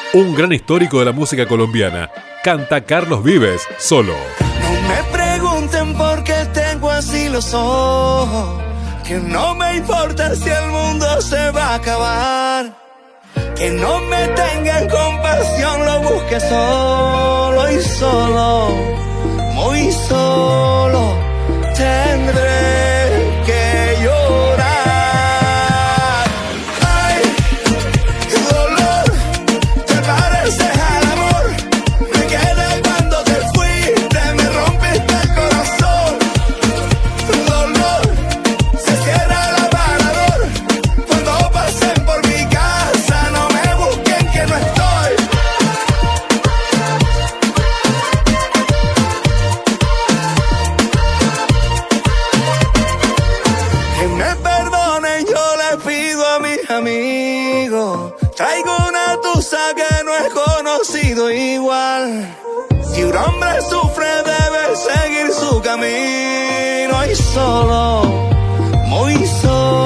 Un gran histórico de la música colombiana. Canta Carlos Vives, Solo. No me pregunten por qué tengo así los ojos, que no me importa si el mundo se va a acabar, que no me tengan compasión, lo busque solo y solo, muy solo, tendré que llorar. Ay, qué dolor, te pareces al amor, me quedé cuando te fuiste, me rompiste el corazón. Dolor, se cierra el aparador, cuando pasen por mi casa no me busquen que no estoy. Que me perdonen, yo le pido a mis amigos, traigo una tusa que no he conocido igual. Si un hombre sufre debe seguir su camino y solo, muy solo.